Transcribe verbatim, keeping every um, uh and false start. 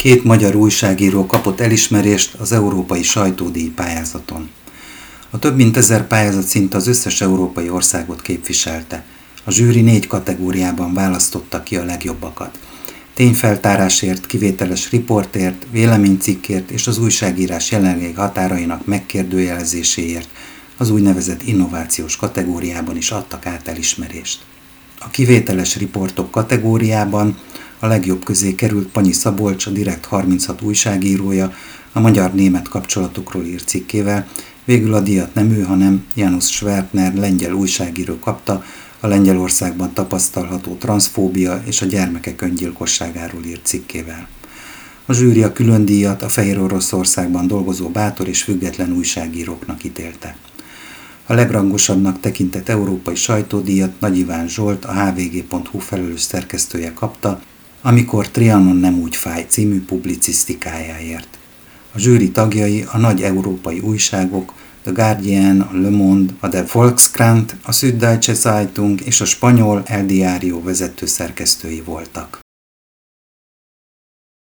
Két magyar újságíró kapott elismerést az Európai Sajtódíj pályázaton. A több mint ezer pályázat szinte az összes európai országot képviselte. A zsűri négy kategóriában választotta ki a legjobbakat. Tényfeltárásért, kivételes riportért, véleménycikkért és az újságírás jelenlegi határainak megkérdőjelezéséért az úgynevezett innovációs kategóriában is adtak át elismerést. A kivételes riportok kategóriában a legjobb közé került Panyi Szabolcs, a Direkt harminchat újságírója, a magyar-német kapcsolatokról írt cikkével. Végül a díjat nem ő, hanem Janusz Schwertner lengyel újságíró kapta, a Lengyelországban tapasztalható transzfóbia és a gyermekek öngyilkosságáról írt cikkével. A zsűri a külön díjat a Fehér Oroszországban dolgozó bátor és független újságíróknak ítélte. A legrangosabbnak tekintett európai sajtódíjat Nagy Iván Zsolt, a há vé gé pont hú felelős szerkesztője kapta, Amikor Trianon nem úgy fáj című publicisztikájáért. A zsűri tagjai a nagy európai újságok, The Guardian, a Le Monde, a Der Volkskrant, a Süddeutsche Zeitung és a spanyol El Diario vezető szerkesztői voltak.